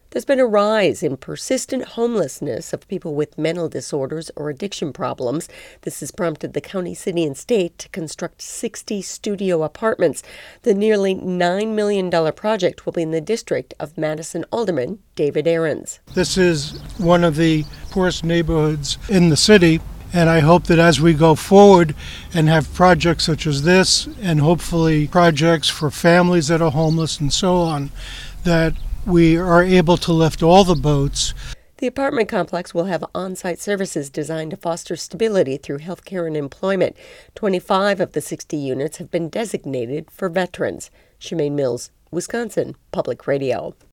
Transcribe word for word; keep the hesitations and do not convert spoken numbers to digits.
There's been a rise in persistent homelessness of people with mental disorders or addiction problems. This has prompted the county, city, and state to construct sixty studio apartments. The nearly nine million dollars project will be in the district of Madison Alderman David Aarons. This is one of the poorest neighborhoods in the city, and I hope that as we go forward and have projects such as this, and hopefully projects for families that are homeless and so on, that we are able to lift all the boats. The apartment complex will have on-site services designed to foster stability through healthcare and employment. twenty-five of the sixty units have been designated for veterans. Shemaine Mills, Wisconsin Public Radio.